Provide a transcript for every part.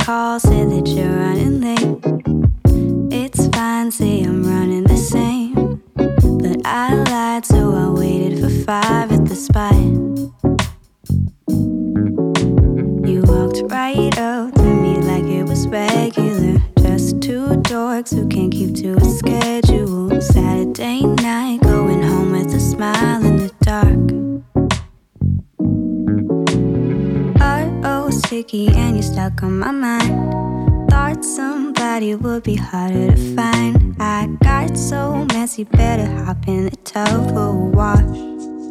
call, say that you're running late. It's fine, say I'm running the same. But I lied, so I waited for 5 at the spot. You walked right up to me like it was regular. Just two dorks who can't keep to a schedule. Saturday night, going home with a smile in the dark. Oh, sticky and you stuck on my mind. Thought somebody would be harder to find. I got so messy, better hop in the tub for a wash.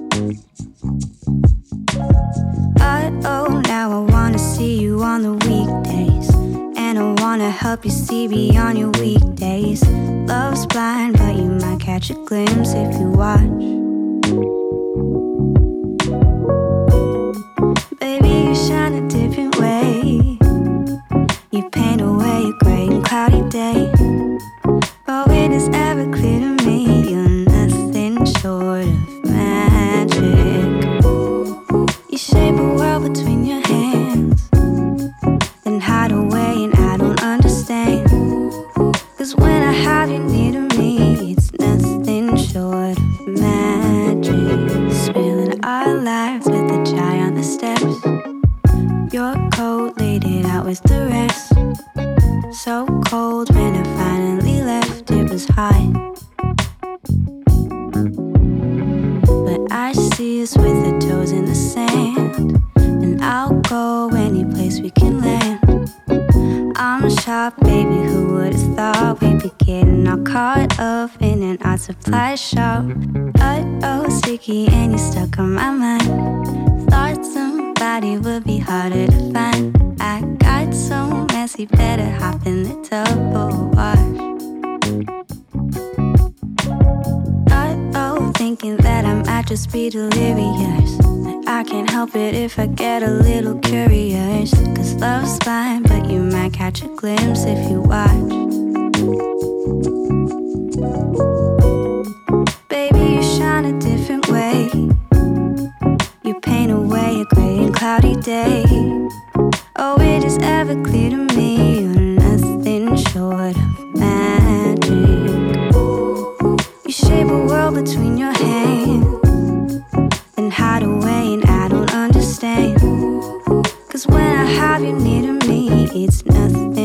Oh, now I wanna see you on the weekdays, and I wanna help you see beyond your weekdays. Love's blind, but you might catch a glimpse if you watch. Baby, you shine a different way. You paint away a gray and cloudy day. Oh, it is ever clear to me you're nothing short of magic. You shape a world between your hands, then hide away and I don't understand. Cause when I have you near to me, it's nothing short of magic. Spilling our lives with a chai on the steps. Your coat laid it out with the rest. So cold when I finally left, it was hot. But I see us with our toes in the sand, and I'll go any place we can land. I'm shocked, baby, who would've thought we'd be getting all caught up in an art supply shop. Oh, sticky and you stuck on my mind. Thought somebody would be harder to find. I got so messy, better hop in the tub for a wash. Oh, thinking that I might just be delirious. I can't help it if I get a little curious. Cause love's fine, but you might catch a glimpse if you watch. Baby, you shine a different way. You paint away a gray and cloudy day. Oh, it is ever clear to me you're nothing short of magic. You shape a world between your hands, then hide away and I don't understand. Cause when I have you near to me, it's nothing